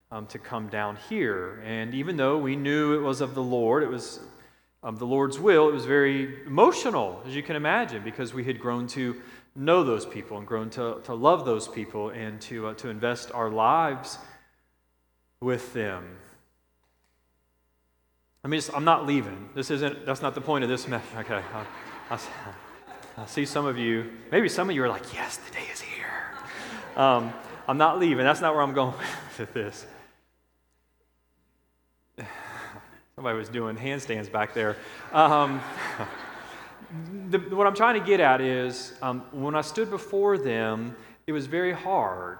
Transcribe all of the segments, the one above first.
to come down here. And even though we knew it was of the Lord, it was of the Lord's will, it was very emotional, as you can imagine, because we had grown to know those people and grown to love those people and to invest our lives with them. I'm not leaving. That's not the point of this message. Okay. I see some of you, maybe some of you are like, yes, the day is here. I'm not leaving. That's not where I'm going with this. Somebody was doing handstands back there. What I'm trying to get at is, when I stood before them, it was very hard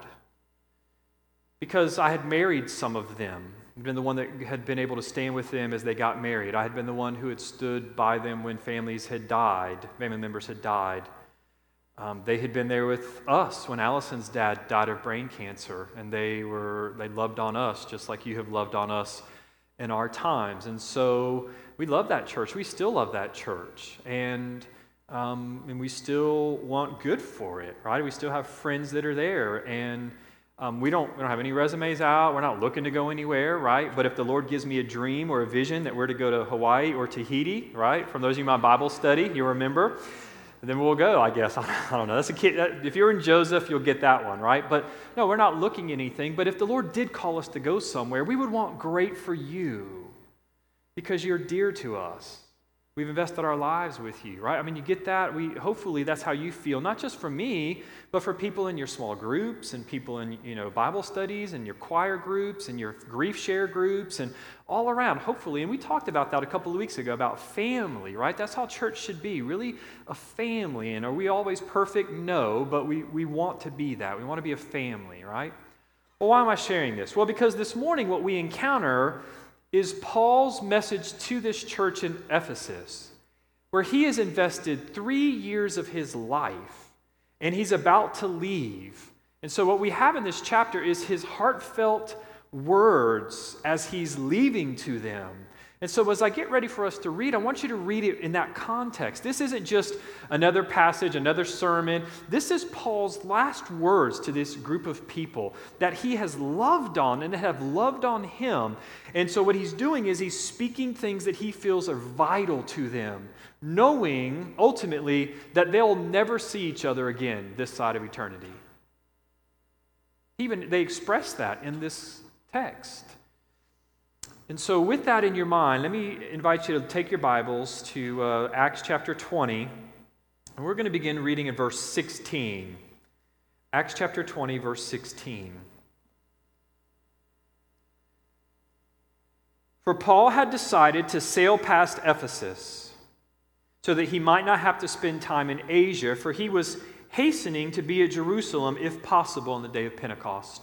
because I had married some of them. I'd been the one that had been able to stand with them as they got married. I had been the one who had stood by them when family members had died. They had been there with us when Allison's dad died of brain cancer, and they loved on us just like you have loved on us in our times. And so we love that church. We still love that church, and we still want good for it, right? We still have friends that are there, and we don't have any resumes out. We're not looking to go anywhere, right? But if the Lord gives me a dream or a vision that we're to go to Hawaii or Tahiti, right? From those of you in my Bible study, you remember, then we'll go, I guess. I don't know. That's a kid. If you're in Joseph, you'll get that one, right? But no, we're not looking at anything. But if the Lord did call us to go somewhere, we would want great for you because you're dear to us. We've invested our lives with you, right? You get that? Hopefully that's how you feel, not just for me, but for people in your small groups and people in, Bible studies and your choir groups and your grief share groups and all around, hopefully. And we talked about that a couple of weeks ago, about family, right? That's how church should be, really a family. And are we always perfect? No, but we want to be that. We want to be a family, right? Well, why am I sharing this? Well, because this morning what we encounter is Paul's message to this church in Ephesus, where he has invested 3 years of his life, and he's about to leave. And so what we have in this chapter is his heartfelt words as he's leaving to them. And so as I get ready for us to read, I want you to read it in that context. This isn't just another passage, another sermon. This is Paul's last words to this group of people that he has loved on and have loved on him. And so what he's doing is he's speaking things that he feels are vital to them, knowing ultimately that they'll never see each other again this side of eternity. Even they express that in this text. And so with that in your mind, let me invite you to take your Bibles to Acts chapter 20, and we're going to begin reading in verse 16. Acts chapter 20, verse 16. For Paul had decided to sail past Ephesus so that he might not have to spend time in Asia, for he was hastening to be at Jerusalem, if possible, on the day of Pentecost.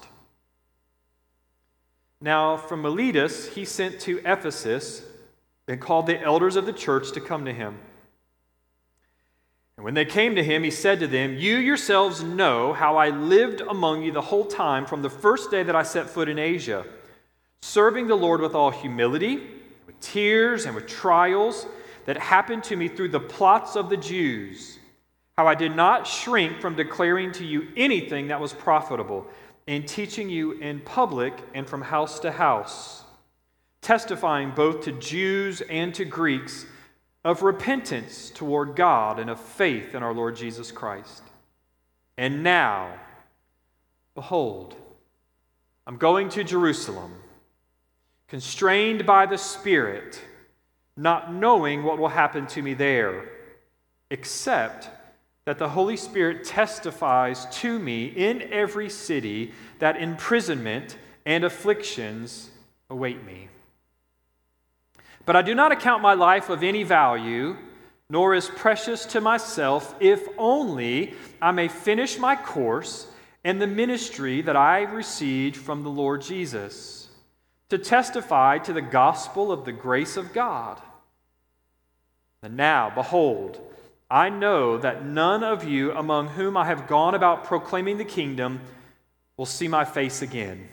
Now, from Miletus, he sent to Ephesus and called the elders of the church to come to him. And when they came to him, he said to them, "You yourselves know how I lived among you the whole time from the first day that I set foot in Asia, serving the Lord with all humility, with tears and with trials that happened to me through the plots of the Jews, how I did not shrink from declaring to you anything that was profitable, and teaching you in public and from house to house, testifying both to Jews and to Greeks of repentance toward God and of faith in our Lord Jesus Christ. And now, behold, I'm going to Jerusalem, constrained by the Spirit, not knowing what will happen to me there, except that the Holy Spirit testifies to me in every city that imprisonment and afflictions await me. But I do not account my life of any value, nor as precious to myself, if only I may finish my course and the ministry that I received from the Lord Jesus, to testify to the gospel of the grace of God. And now, behold, I know that none of you among whom I have gone about proclaiming the kingdom will see my face again.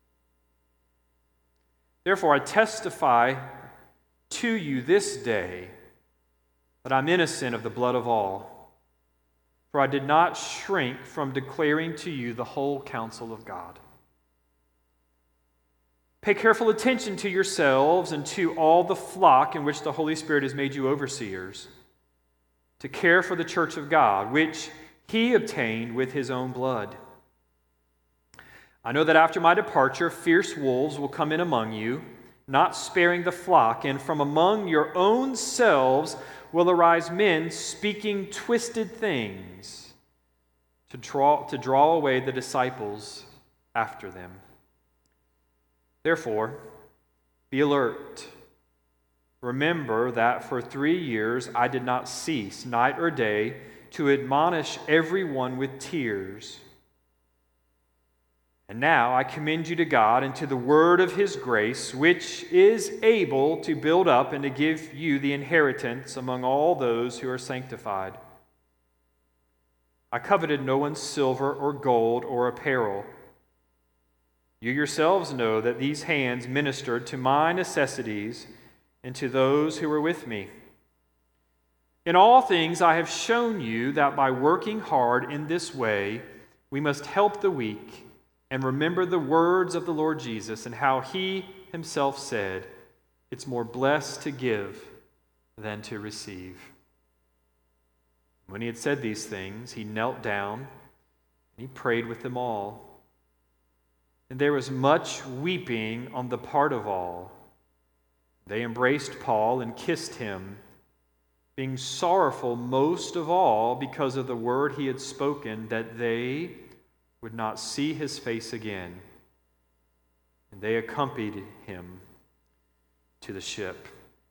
Therefore, I testify to you this day that I'm innocent of the blood of all, for I did not shrink from declaring to you the whole counsel of God. Pay careful attention to yourselves and to all the flock in which the Holy Spirit has made you overseers, to care for the church of God, which he obtained with his own blood. I know that after my departure, fierce wolves will come in among you, not sparing the flock, and from among your own selves will arise men speaking twisted things to draw away the disciples after them. Therefore, be alert. Remember that for 3 years I did not cease, night or day, to admonish everyone with tears. And now I commend you to God and to the word of his grace, which is able to build up and to give you the inheritance among all those who are sanctified. I coveted no one's silver or gold or apparel. You yourselves know that these hands ministered to my necessities and to those who were with me. In all things I have shown you that by working hard in this way, we must help the weak and remember the words of the Lord Jesus and how he himself said, "It's more blessed to give than to receive." When he had said these things, he knelt down and he prayed with them all. And there was much weeping on the part of all. They embraced Paul and kissed him, being sorrowful most of all because of the word he had spoken, that they would not see his face again. And they accompanied him to the ship.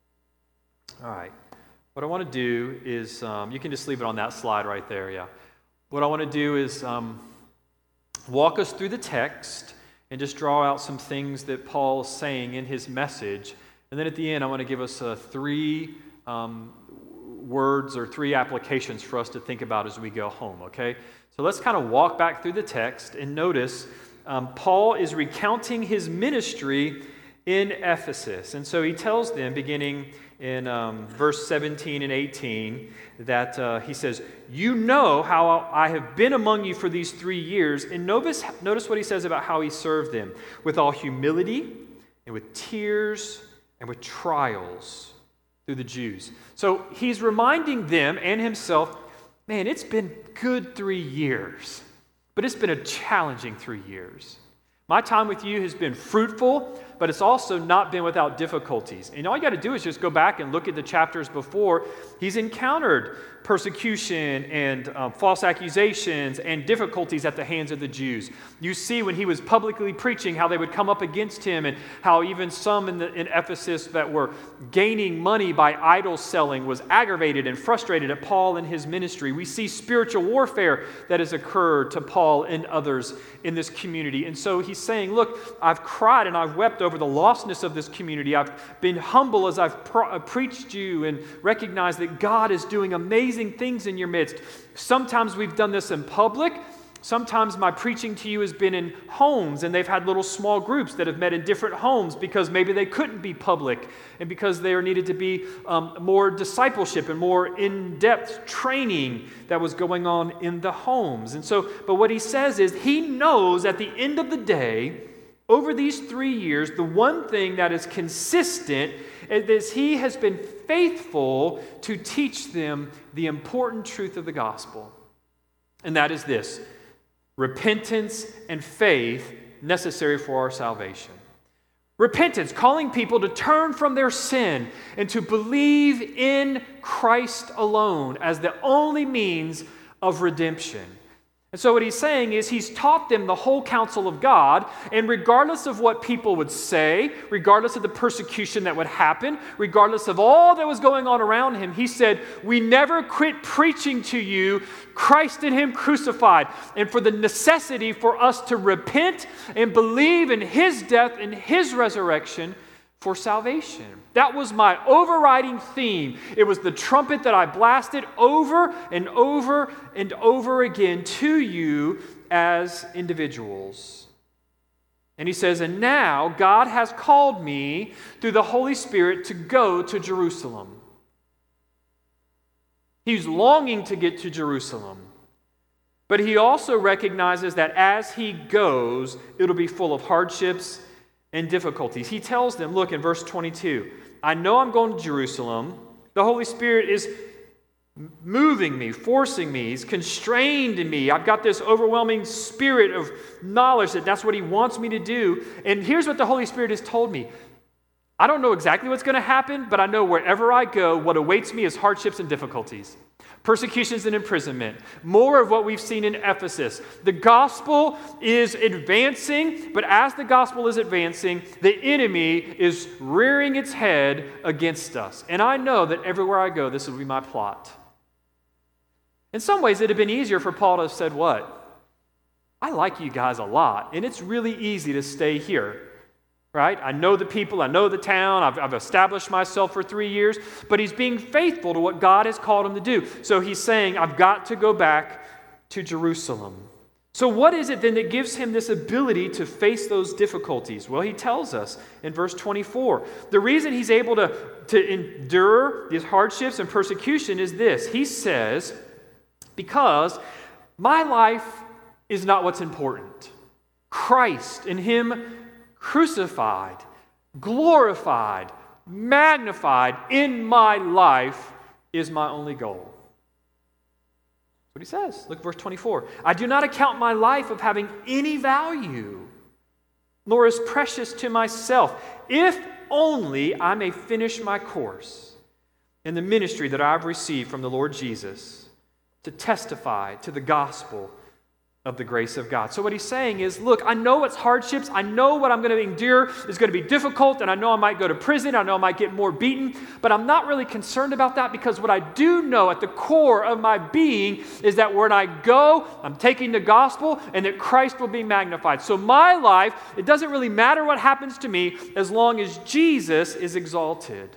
All right. What I want to do is, you can just leave it on that slide right there, yeah. What I want to do is walk us through the text and just draw out some things that Paul is saying in his message. And then at the end, I want to give us 3 words or 3 applications for us to think about as we go home, okay? So let's kind of walk back through the text and notice Paul is recounting his ministry in Ephesus. And so he tells them, beginning in verse 17 and 18, that he says, "You know how I have been among you for these 3 years." And notice what he says about how he served them. "With all humility and with tears and with trials through the Jews." So he's reminding them and himself, man, it's been good 3 years, but it's been a challenging 3 years. My time with you has been fruitful, but it's also not been without difficulties. And all you got to do is just go back and look at the chapters before. He's encountered persecution and false accusations and difficulties at the hands of the Jews. You see when he was publicly preaching how they would come up against him, and how even some in Ephesus that were gaining money by idol selling was aggravated and frustrated at Paul and his ministry. We see spiritual warfare that has occurred to Paul and others in this community. And so he's saying, look, I've cried and I've wept over the lostness of this community. I've been humble as I've preached you and recognized that God is doing amazing things in your midst. Sometimes we've done this in public. Sometimes my preaching to you has been in homes, and they've had little small groups that have met in different homes because maybe they couldn't be public, and because there needed to be more discipleship and more in-depth training that was going on in the homes. And so, but what he says is he knows at the end of the day, over these 3 years, the one thing that is consistent is he has been faithful to teach them the important truth of the gospel. And that is this: repentance and faith necessary for our salvation. Repentance, calling people to turn from their sin and to believe in Christ alone as the only means of redemption. And so what he's saying is he's taught them the whole counsel of God, and regardless of what people would say, regardless of the persecution that would happen, regardless of all that was going on around him, he said, we never quit preaching to you Christ and him crucified, and for the necessity for us to repent and believe in his death and his resurrection for salvation. That was my overriding theme. It was the trumpet that I blasted over and over and over again to you as individuals. And he says, and now God has called me through the Holy Spirit to go to Jerusalem. He's longing to get to Jerusalem. But he also recognizes that as he goes, it'll be full of hardships and difficulties. He tells them, look in verse 22, I know I'm going to Jerusalem. The Holy Spirit is moving me, forcing me. He's constrained in me. I've got this overwhelming spirit of knowledge that that's what He wants me to do. And here's what the Holy Spirit has told me. I don't know exactly what's going to happen, but I know wherever I go, what awaits me is hardships and difficulties. Persecutions and imprisonment. More of what we've seen in Ephesus. The gospel is advancing, but as the gospel is advancing, the enemy is rearing its head against us. And I know that everywhere I go, this will be my plot. In some ways, it'd have been easier for Paul to have said what? I like you guys a lot, and it's really easy to stay here. Right? I know the people, I know the town, I've established myself for 3 years, but he's being faithful to what God has called him to do. So he's saying, I've got to go back to Jerusalem. So what is it then that gives him this ability to face those difficulties? Well, he tells us in verse 24. The reason he's able to endure these hardships and persecution is this. He says, because my life is not what's important. Christ in Him crucified, glorified, magnified in my life is my only goal. That's what he says. Look at verse 24. I do not account my life of having any value, nor as precious to myself, if only I may finish my course in the ministry that I've received from the Lord Jesus to testify to the gospel of the grace of God. So what he's saying is, look, I know it's hardships. I know what I'm going to endure is going to be difficult, and I know I might go to prison. I know I might get more beaten, but I'm not really concerned about that because what I do know at the core of my being is that when I go, I'm taking the gospel and that Christ will be magnified. So my life, it doesn't really matter what happens to me as long as Jesus is exalted.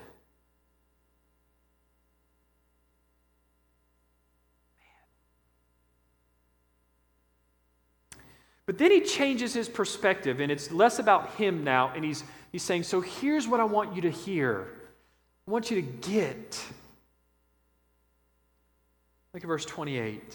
But then he changes his perspective, and it's less about him now, and he's saying, so here's what I want you to hear. I want you to get. Look at verse 28.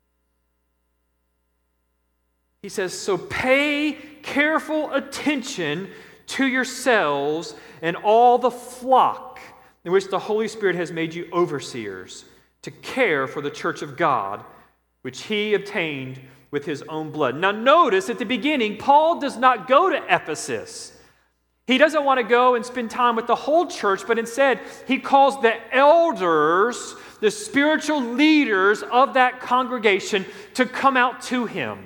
He says, so pay careful attention to yourselves and all the flock in which the Holy Spirit has made you overseers to care for the church of God, which He obtained with His own blood. Now notice at the beginning, Paul does not go to Ephesus. He doesn't want to go and spend time with the whole church, but instead he calls the elders, the spiritual leaders of that congregation to come out to him.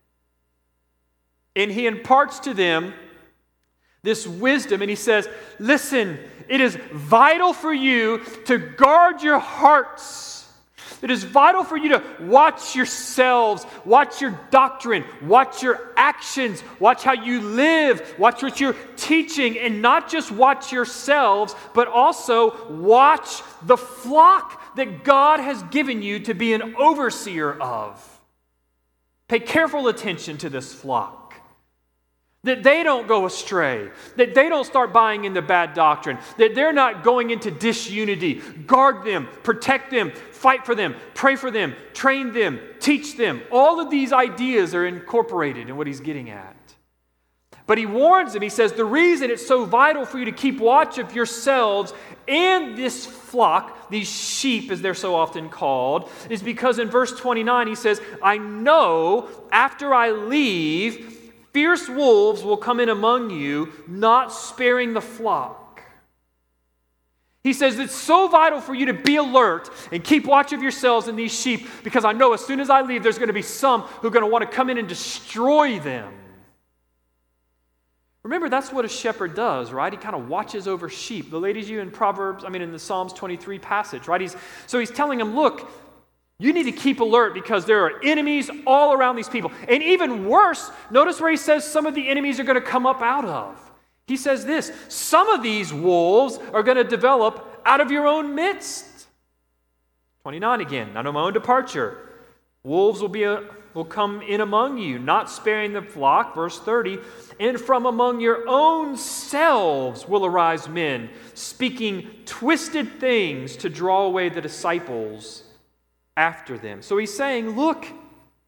And he imparts to them this wisdom, and he says, listen, it is vital for you to guard your hearts. It is vital for you to watch yourselves, watch your doctrine, watch your actions, watch how you live, watch what you're teaching, and not just watch yourselves, but also watch the flock that God has given you to be an overseer of. Pay careful attention to this flock. That they don't go astray, that they don't start buying into bad doctrine, that they're not going into disunity. Guard them, protect them, fight for them, pray for them, train them, teach them. All of these ideas are incorporated in what he's getting at. But he warns them, he says, the reason it's so vital for you to keep watch of yourselves and this flock, these sheep as they're so often called, is because in verse 29 he says, I know after I leave, fierce wolves will come in among you, not sparing the flock. He says it's so vital for you to be alert and keep watch of yourselves and these sheep, because I know as soon as I leave, there's going to be some who are going to want to come in and destroy them. Remember, that's what a shepherd does, right? He kind of watches over sheep. The ladies you in in the Psalms 23 passage, right? He's telling them, look, you need to keep alert because there are enemies all around these people. And even worse, notice where he says some of the enemies are going to come up out of. He says this, some of these wolves are going to develop out of your own midst. 29 again, I know my own departure. Wolves will come in among you, not sparing the flock. Verse 30, and from among your own selves will arise men, speaking twisted things to draw away the disciples after them. So he's saying, look,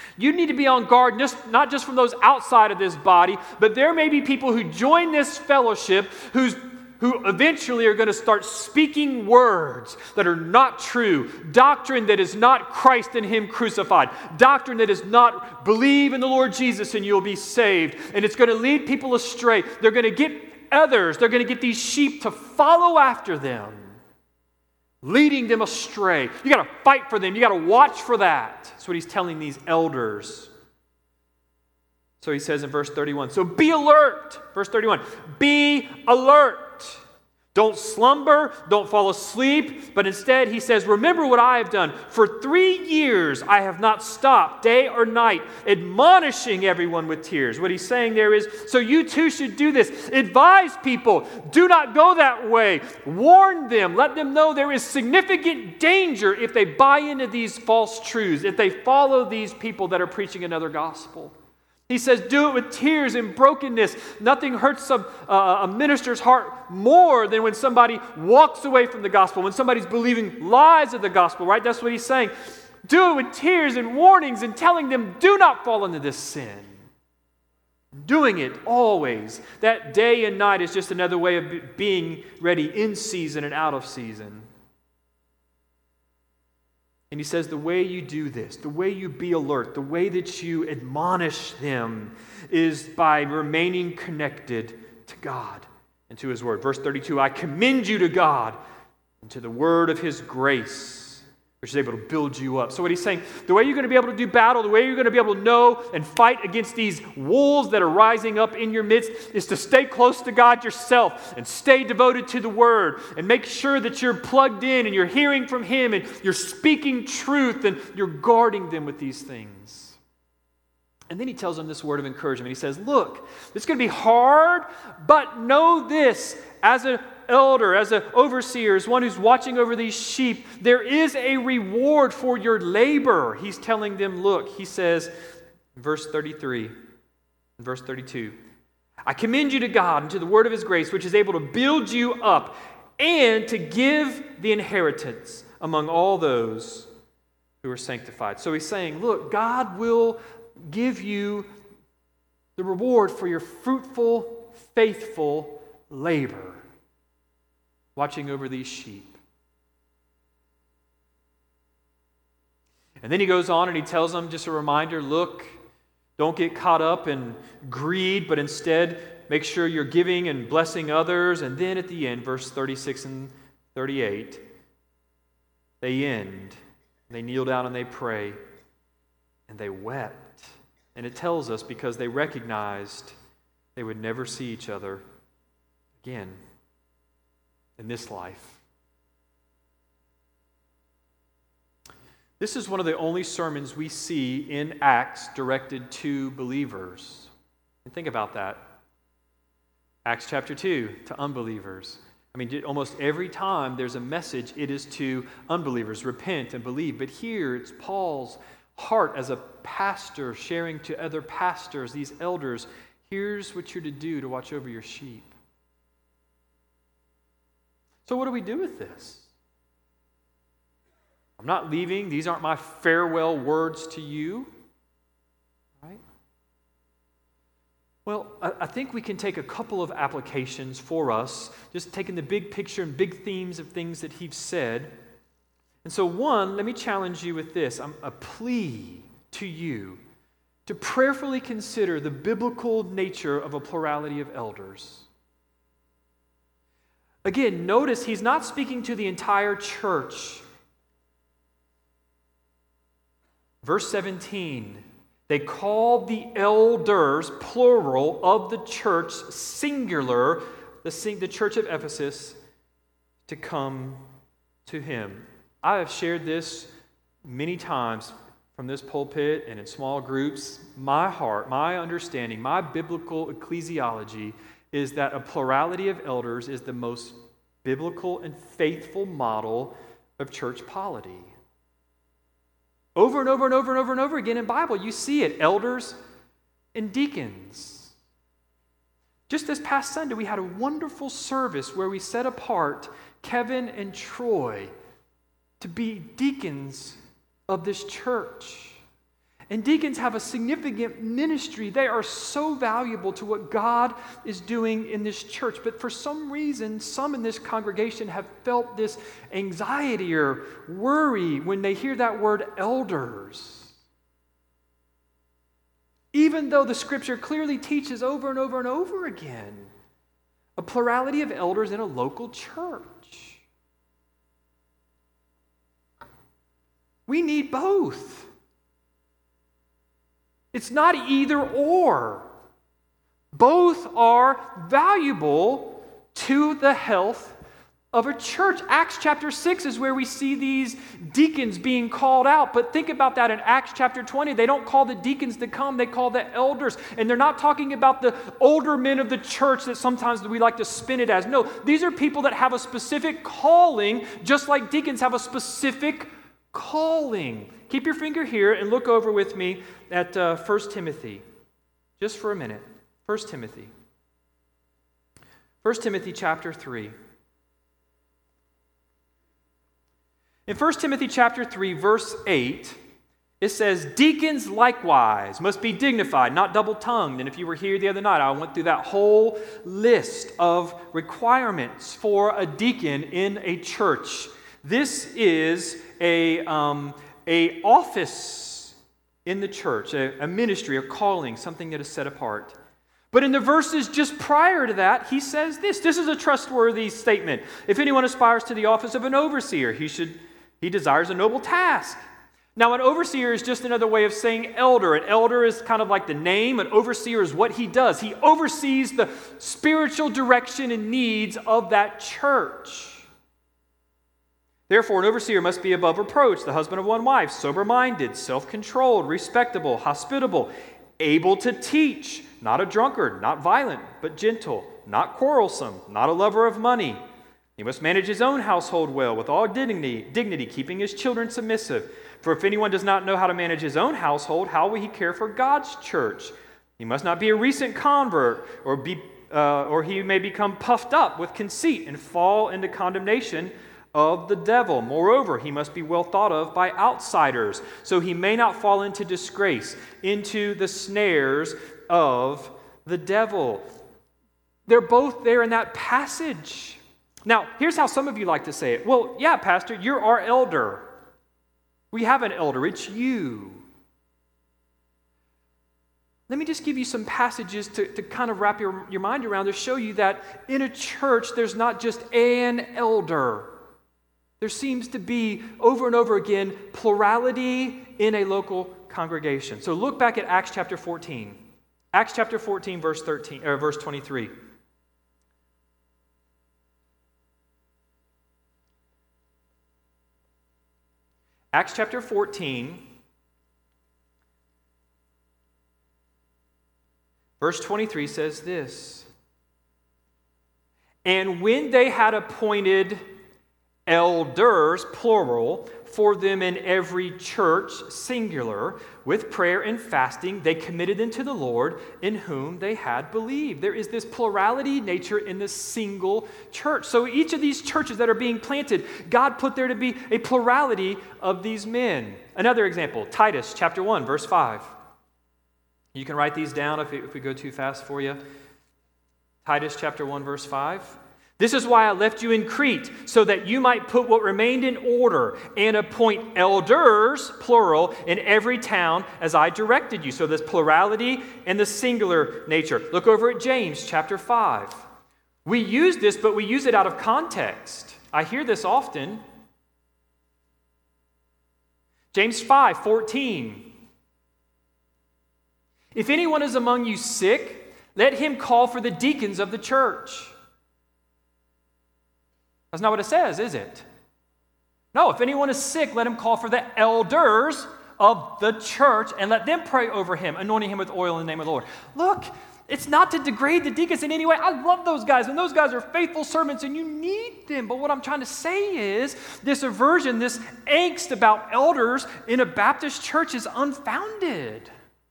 You need to be on guard, not just from those outside of this body, but there may be people who join this fellowship who eventually are going to start speaking words that are not true, doctrine that is not Christ and Him crucified, doctrine that is not believe in the Lord Jesus and you'll be saved, and it's going to lead people astray. They're going to get others, they're going to get these sheep to follow after them, leading them astray. You got to fight for them. You got to watch for that. That's what he's telling these elders. So he says in verse 31, so be alert. Verse 31, be alert. Don't slumber, don't fall asleep, but instead he says, remember what I have done. For 3 years I have not stopped day or night, admonishing everyone with tears. What he's saying there is, so you too should do this. Advise people, do not go that way. Warn them, let them know there is significant danger if they buy into these false truths, if they follow these people that are preaching another gospel. He says, do it with tears and brokenness. Nothing hurts a minister's heart more than when somebody walks away from the gospel, when somebody's believing lies of the gospel, right? That's what he's saying. Do it with tears and warnings and telling them, do not fall into this sin. Doing it always. That day and night is just another way of being ready in season and out of season. And he says the way you do this, the way you be alert, the way that you admonish them is by remaining connected to God and to His Word. Verse 32, I commend you to God and to the word of His grace, which is able to build you up. So what he's saying, the way you're going to be able to do battle, the way you're going to be able to know and fight against these wolves that are rising up in your midst is to stay close to God yourself and stay devoted to the Word and make sure that you're plugged in and you're hearing from Him and you're speaking truth and you're guarding them with these things. And then he tells them this word of encouragement. He says, look, it's going to be hard, but know this, as an elder, as an overseer, as one who's watching over these sheep, there is a reward for your labor. He's telling them, look, he says, verse 33, verse 32, I commend you to God and to the word of His grace, which is able to build you up and to give the inheritance among all those who are sanctified. So he's saying, look, God will give you the reward for your fruitful, faithful labor, watching over these sheep. And then he goes on and he tells them, just a reminder, look, don't get caught up in greed, but instead make sure you're giving and blessing others. And then at the end, verse 36 and 38, they end. They kneel down and they pray, and they wept. And it tells us because they recognized they would never see each other again in this life. This is one of the only sermons we see in Acts directed to believers. And think about that. Acts chapter 2, to unbelievers. I mean, almost every time there's a message, it is to unbelievers. Repent and believe. But here, it's Paul's heart as a pastor sharing to other pastors, these elders, here's what you're to do to watch over your sheep. So what do we do with this? I'm not leaving. These aren't my farewell words to you. Right? Well, I think we can take a couple of applications for us, just taking the big picture and big themes of things that he's said. And so one, let me challenge you with this. A plea to you to prayerfully consider the biblical nature of a plurality of elders. Again, notice he's not speaking to the entire church. Verse 17, they called the elders, plural, of the church, singular, the church of Ephesus, to come to him. I have shared this many times from this pulpit and in small groups. My heart, my understanding, my biblical ecclesiology is that a plurality of elders is the most biblical and faithful model of church polity. Over and over and over and over and over again in the Bible, you see it, elders and deacons. Just this past Sunday, we had a wonderful service where we set apart Kevin and Troy to be deacons of this church. And deacons have a significant ministry. They are so valuable to what God is doing in this church. But for some reason, some in this congregation have felt this anxiety or worry when they hear that word elders. Even though the scripture clearly teaches over and over and over again a plurality of elders in a local church. We need both. It's not either or. Both are valuable to the health of a church. Acts chapter 6 is where we see these deacons being called out. But think about that in Acts chapter 20. They don't call the deacons to come, they call the elders. And they're not talking about the older men of the church that sometimes we like to spin it as. No, these are people that have a specific calling, just like deacons have a specific calling. Keep your finger here and look over with me at 1 Timothy, just for a minute. 1 Timothy. 1 Timothy chapter 3. In 1 Timothy chapter 3, verse 8, it says, deacons likewise must be dignified, not double-tongued. And if you were here the other night, I went through that whole list of requirements for a deacon in a church. This is a office in the church, a ministry, a calling, something that is set apart. But in the verses just prior to that, he says this. This is a trustworthy statement. If anyone aspires to the office of an overseer, he desires a noble task. Now, an overseer is just another way of saying elder. An elder is kind of like the name. An overseer is what he does. He oversees the spiritual direction and needs of that church. Therefore, an overseer must be above reproach, the husband of one wife, sober-minded, self-controlled, respectable, hospitable, able to teach, not a drunkard, not violent, but gentle, not quarrelsome, not a lover of money. He must manage his own household well, with all dignity, keeping his children submissive. For if anyone does not know how to manage his own household, how will he care for God's church? He must not be a recent convert, or he may become puffed up with conceit and fall into condemnation of the devil. Moreover, he must be well thought of by outsiders, so he may not fall into disgrace, into the snares of the devil. They're both there in that passage. Now, here's how some of you like to say it. Well, yeah, Pastor, you're our elder. We have an elder. It's you. Let me just give you some passages to kind of wrap your mind around to show you that in a church, there's not just an elder. There seems to be, over and over again, plurality in a local congregation. So look back at Acts chapter 14. Acts chapter 14, verse 23. Acts chapter 14, verse 23 says this. And when they had appointed elders, plural, for them in every church, singular, with prayer and fasting, they committed them to the Lord, in whom they had believed. There is this plurality nature in the single church. So each of these churches that are being planted, God put there to be a plurality of these men. Another example, Titus chapter 1, verse 5. You can write these down if we go too fast for you. Titus chapter 1, verse 5. This is why I left you in Crete, so that you might put what remained in order and appoint elders, plural, in every town as I directed you. So there's plurality and the singular nature. Look over at James chapter 5. We use this, but we use it out of context. I hear this often. James 5:14. If anyone is among you sick, let him call for the deacons of the church. That's not what it says, is it? No, if anyone is sick, let him call for the elders of the church and let them pray over him, anointing him with oil in the name of the Lord. Look, it's not to degrade the deacons in any way. I love those guys, and those guys are faithful servants, and you need them. But what I'm trying to say is this aversion, this angst about elders in a Baptist church is unfounded.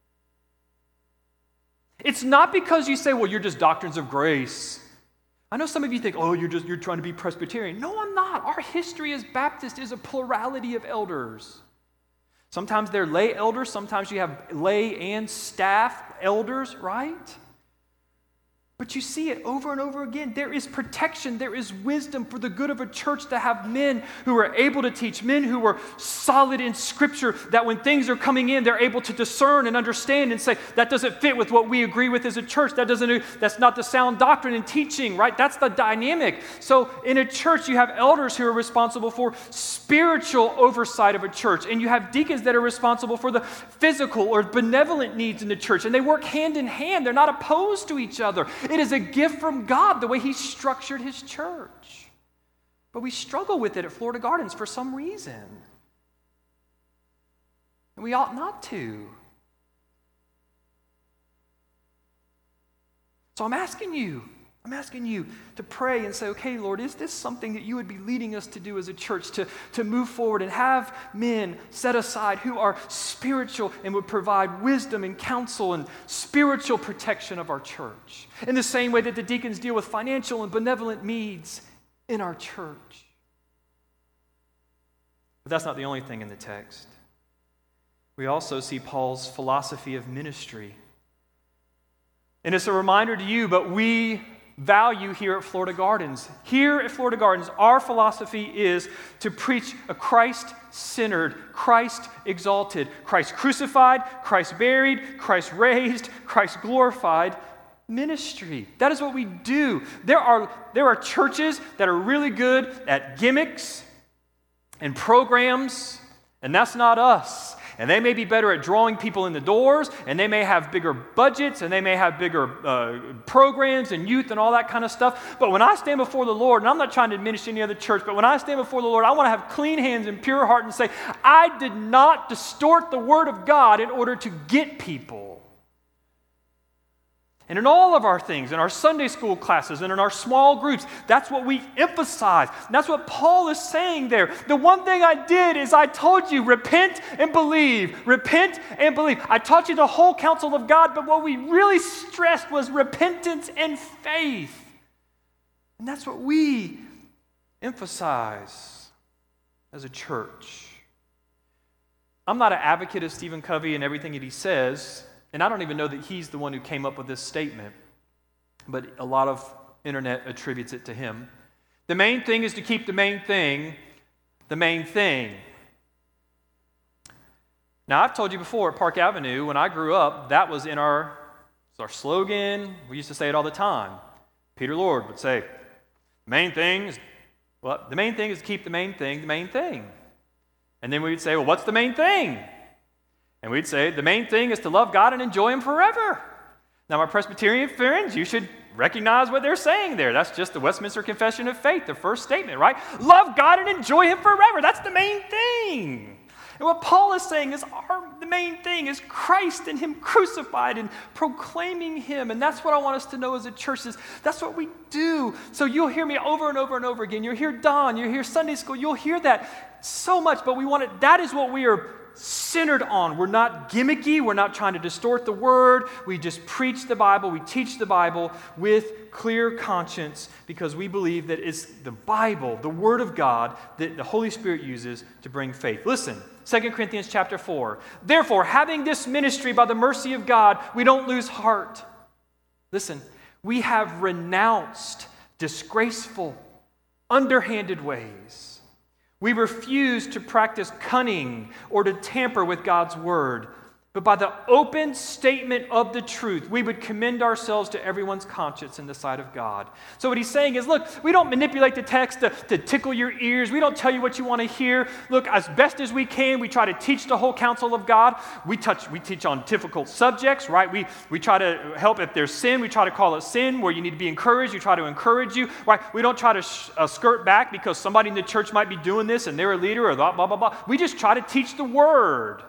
It's not because you say, well, you're just doctrines of grace. I know some of you think, oh, you're trying to be Presbyterian. No, I'm not. Our history as Baptist is a plurality of elders. Sometimes they're lay elders. Sometimes you have lay and staff elders, right? But you see it over and over again. There is protection. There is wisdom for the good of a church to have men who are able to teach, men who are solid in Scripture, that when things are coming in, they're able to discern and understand and say, that doesn't fit with what we agree with as a church. That's not the sound doctrine and teaching, right? That's the dynamic. So in a church, you have elders who are responsible for spiritual oversight of a church, and you have deacons that are responsible for the physical or benevolent needs in the church, and they work hand in hand. They're not opposed to each other. It is a gift from God, the way He structured His church. But we struggle with it at Florida Gardens for some reason. And we ought not to. So I'm asking you to pray and say, okay, Lord, is this something that you would be leading us to do as a church, to move forward and have men set aside who are spiritual and would provide wisdom and counsel and spiritual protection of our church, in the same way that the deacons deal with financial and benevolent needs in our church. But that's not the only thing in the text. We also see Paul's philosophy of ministry. And it's a reminder to you, but we value here at Florida Gardens. Here at Florida Gardens, our philosophy is to preach a Christ-centered, Christ-exalted, Christ crucified, Christ buried, Christ raised, Christ glorified ministry. That is what we do. There are churches that are really good at gimmicks and programs, and that's not us. And they may be better at drawing people in the doors, and they may have bigger budgets, and they may have bigger programs and youth and all that kind of stuff. But when I stand before the Lord, and I'm not trying to diminish any other church, but when I stand before the Lord, I want to have clean hands and pure heart and say, I did not distort the Word of God in order to get people. And in all of our things, in our Sunday school classes and in our small groups, that's what we emphasize. And that's what Paul is saying there. The one thing I did is I told you, repent and believe. Repent and believe. I taught you the whole counsel of God, but what we really stressed was repentance and faith. And that's what we emphasize as a church. I'm not an advocate of Stephen Covey and everything that he says. And I don't even know that he's the one who came up with this statement, but a lot of internet attributes it to him. The main thing is to keep the main thing the main thing. Now, I've told you before at Park Avenue, when I grew up, that was in our slogan. We used to say it all the time. Peter Lord would say, the main thing is to keep the main thing the main thing. And then we would say, well, what's the main thing? And we'd say, the main thing is to love God and enjoy Him forever. Now, my Presbyterian friends, you should recognize what they're saying there. That's just the Westminster Confession of Faith, the first statement, right? Love God and enjoy Him forever. That's the main thing. And what Paul is saying is the main thing is Christ and Him crucified and proclaiming Him. And that's what I want us to know as a church. That's what we do. So you'll hear me over and over and over again. You'll hear Don, you'll hear Sunday school, you'll hear that so much, but that is what we are centered on. We're not gimmicky. We're not trying to distort the Word. We just preach the Bible. We teach the Bible with clear conscience because we believe that it's the Bible, the Word of God, that the Holy Spirit uses to bring faith. Listen, 2 Corinthians chapter 4. Therefore, having this ministry by the mercy of God, we don't lose heart. Listen, we have renounced disgraceful, underhanded ways. We refuse to practice cunning or to tamper with God's word. But by the open statement of the truth, we would commend ourselves to everyone's conscience in the sight of God. So what he's saying is, look, we don't manipulate the text to tickle your ears. We don't tell you what you want to hear. Look, as best as we can, we try to teach the whole counsel of God. We teach on difficult subjects, right? We try to help if there's sin. We try to call it sin. Where you need to be encouraged, we try to encourage you, right? We don't try to skirt back because somebody in the church might be doing this and they're a leader or blah, blah, blah, blah. We just try to teach the word.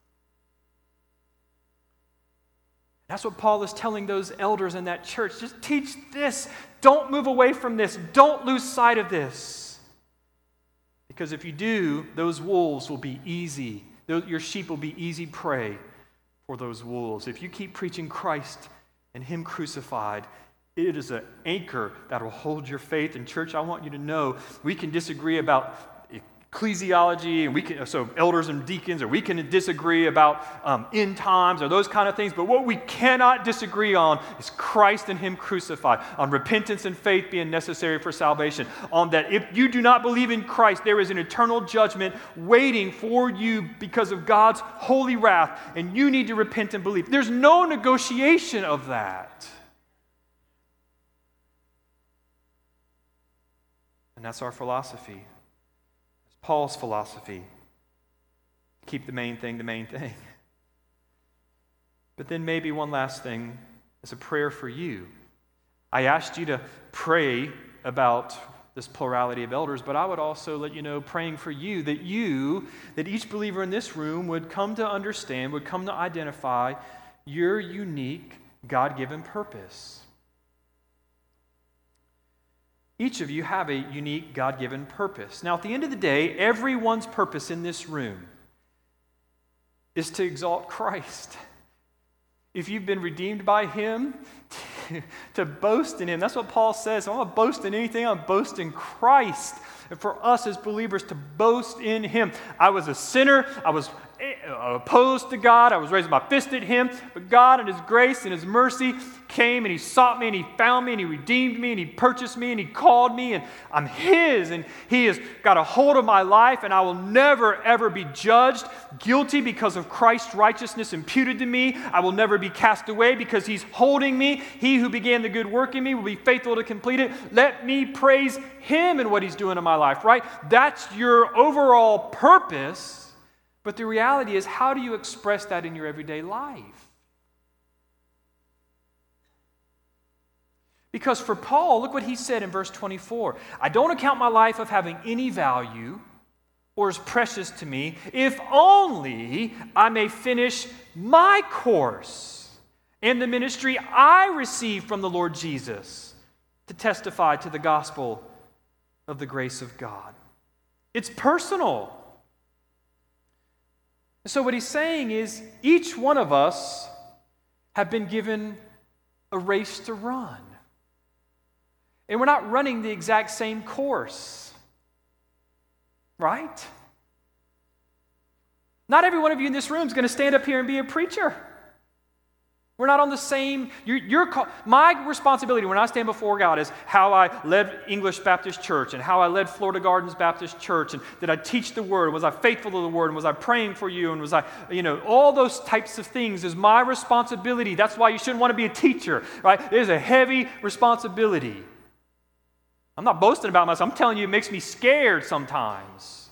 That's what Paul is telling those elders in that church. Just teach this. Don't move away from this. Don't lose sight of this. Because if you do, those wolves will be easy. Your sheep will be easy prey for those wolves. If you keep preaching Christ and Him crucified, it is an anchor that will hold your faith. And church, I want you to know, we can disagree about ecclesiology, and so elders and deacons, or we can disagree about end times or those kind of things, but what we cannot disagree on is Christ and Him crucified, on repentance and faith being necessary for salvation, on that if you do not believe in Christ, there is an eternal judgment waiting for you because of God's holy wrath, and you need to repent and believe. There's no negotiation of that. And that's our philosophy. Paul's philosophy. Keep the main thing the main thing. But then maybe one last thing is a prayer for you. I asked you to pray about this plurality of elders, but I would also let you know, praying for you, that each believer in this room would come to understand, would come to identify your unique God-given purpose. Each of you have a unique God-given purpose. Now, at the end of the day, everyone's purpose in this room is to exalt Christ. If you've been redeemed by Him, to boast in Him. That's what Paul says. I'm not boast in anything. I'm boast in Christ. And for us as believers to boast in Him. I was a sinner. I was opposed to God. I was raising my fist at Him. But God in His grace and His mercy came and He sought me and He found me and He redeemed me and He purchased me and He called me and I'm His and He has got a hold of my life and I will never ever be judged guilty because of Christ's righteousness imputed to me. I will never be cast away because He's holding me. He who began the good work in me will be faithful to complete it. Let me praise Him in what He's doing in my life, right? That's your overall purpose. But the reality is, how do you express that in your everyday life? Because for Paul, look what he said in verse 24. I don't account my life of having any value or as precious to me, if only I may finish my course and the ministry I received from the Lord Jesus to testify to the gospel of the grace of God. It's personal. So what he's saying is each one of us have been given a race to run. And we're not running the exact same course. Right? Not every one of you in this room is going to stand up here and be a preacher. We're not on the same. My responsibility when I stand before God is how I led English Baptist Church and how I led Florida Gardens Baptist Church, and did I teach the Word? Was I faithful to the Word? And was I praying for you? And was I, all those types of things is my responsibility. That's why you shouldn't want to be a teacher, right? It is a heavy responsibility. I'm not boasting about myself. I'm telling you, it makes me scared sometimes.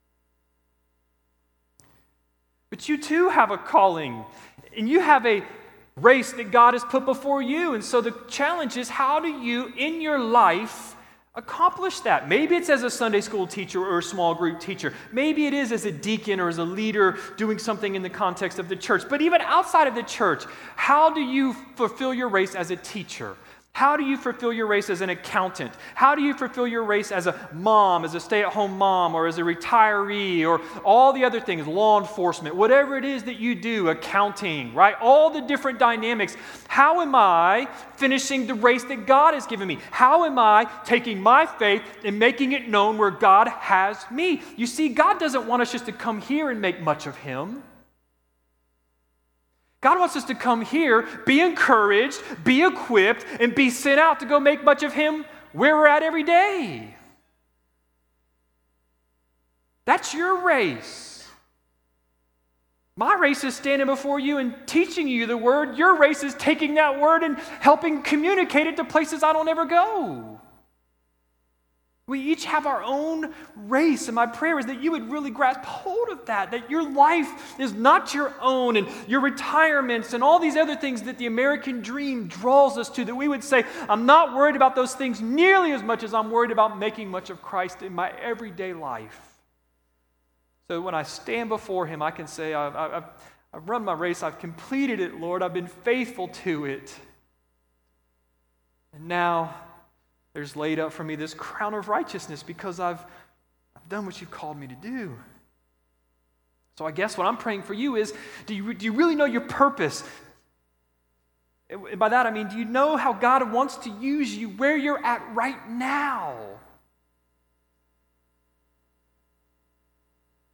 But you too have a calling, and you have a race that God has put before you. And so the challenge is, how do you, in your life, accomplish that? Maybe it's as a Sunday school teacher or a small group teacher. Maybe it is as a deacon or as a leader doing something in the context of the church. But even outside of the church, how do you fulfill your race as a teacher? How do you fulfill your race as an accountant? How do you fulfill your race as a mom, as a stay-at-home mom, or as a retiree, or all the other things, law enforcement, whatever it is that you do, accounting, right? All the different dynamics. How am I finishing the race that God has given me? How am I taking my faith and making it known where God has me? You see, God doesn't want us just to come here and make much of Him. God wants us to come here, be encouraged, be equipped, and be sent out to go make much of Him where we're at every day. That's your race. My race is standing before you and teaching you the Word. Your race is taking that Word and helping communicate it to places I don't ever go. We each have our own race, and my prayer is that you would really grasp hold of that your life is not your own, and your retirements and all these other things that the American dream draws us to, that we would say, I'm not worried about those things nearly as much as I'm worried about making much of Christ in my everyday life. So when I stand before Him, I can say, I've run my race, I've completed it, Lord, I've been faithful to it. And now there's laid up for me this crown of righteousness because I've done what You've called me to do. So I guess what I'm praying for you is, do you really know your purpose? And by that I mean, do you know how God wants to use you where you're at right now?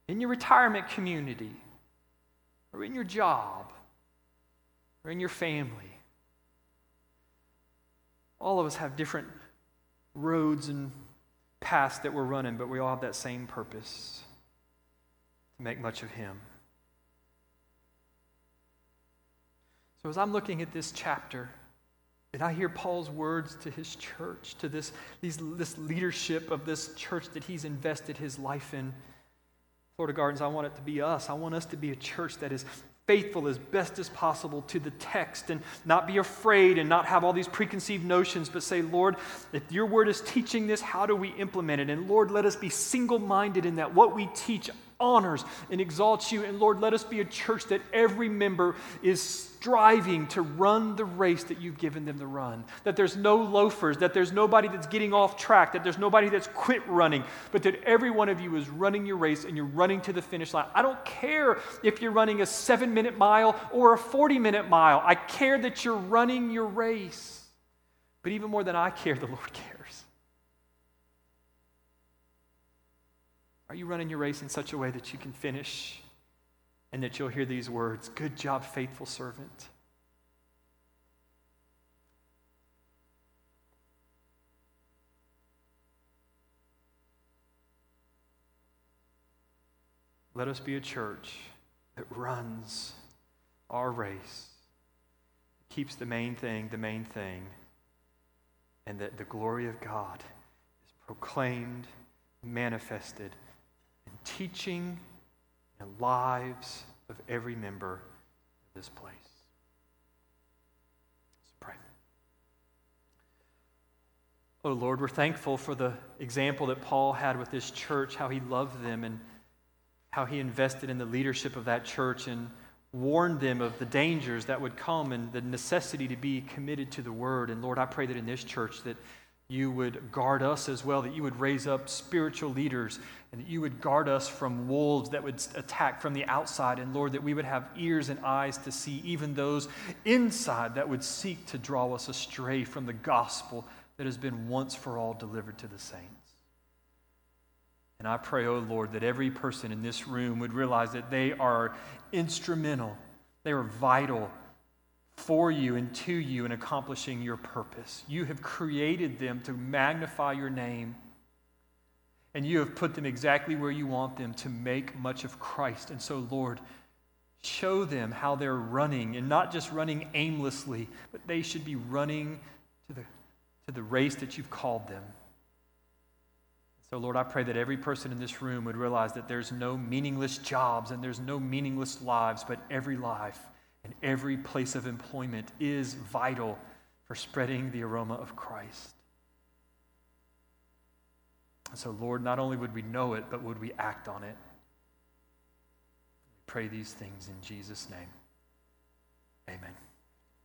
in your retirement community, or in your job, or in your family. All of us have different roads and paths that we're running, but we all have that same purpose, to make much of Him. So as I'm looking at this chapter, and I hear Paul's words to his church, to this leadership of this church that he's invested his life in, Florida Gardens, I want it to be us. I want us to be a church that is faithful as best as possible to the text and not be afraid and not have all these preconceived notions, but say, Lord, if your word is teaching this, how do we implement it? And Lord, let us be single-minded in that what we teach honors and exalts you. And Lord, let us be a church that every member is striving to run the race that you've given them to run. That there's no loafers, that there's nobody that's getting off track, that there's nobody that's quit running, but that every one of you is running your race and you're running to the finish line. I don't care if you're running a 7-minute mile or a 40-minute mile. I care that you're running your race. But even more than I care, the Lord cares. Are you running your race in such a way that you can finish and that you'll hear these words, good job, faithful servant? Let us be a church that runs our race, keeps the main thing, and that the glory of God is proclaimed, manifested, and teaching in the lives of every member of this place. Let's pray. Oh Lord, we're thankful for the example that Paul had with this church, how he loved them and how he invested in the leadership of that church and warned them of the dangers that would come and the necessity to be committed to the word. And Lord, I pray that in this church that you would guard us as well, that you would raise up spiritual leaders, and that you would guard us from wolves that would attack from the outside. And Lord, that we would have ears and eyes to see even those inside that would seek to draw us astray from the gospel that has been once for all delivered to the saints. And I pray, oh Lord, that every person in this room would realize that they are instrumental, they are vital for you and to you in accomplishing your purpose. You have created them to magnify your name, and you have put them exactly where you want them to make much of Christ. And so, Lord, show them how they're running, and not just running aimlessly, but they should be running to the race that you've called them. So, Lord, I pray that every person in this room would realize that there's no meaningless jobs and there's no meaningless lives, but every life and every place of employment is vital for spreading the aroma of Christ. And so, Lord, not only would we know it, but would we act on it. We pray these things in Jesus' name. Amen.